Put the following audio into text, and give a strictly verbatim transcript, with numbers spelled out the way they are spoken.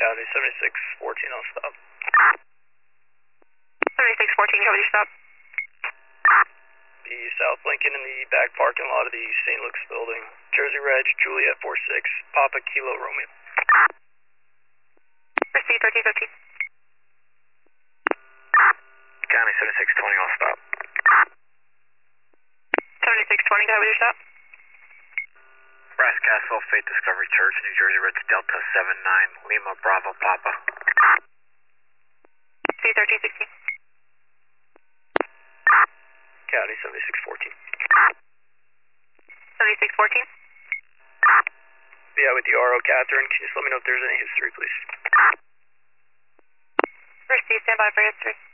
County seventy-six fourteen, I'll stop. seventy-six fourteen, cover your stop. The South Lincoln in the back parking lot of the Saint Luke's building. Jersey Reg, Juliet four six, Papa Kilo Romeo. Proceed, thirteen fifteen. County seventy-six twenty, I'll stop. seventy-six twenty, cover your stop. Brass Castle, Faith Discovery Church, New Jersey Reg, Delta seven nine, Lima Bravo Papa. C thirteen sixteen. County seventy-six fourteen. seventy-six fourteen. Yeah, with the R O Catherine, can you just let me know if there's any history, please? Proceed, stand by for history.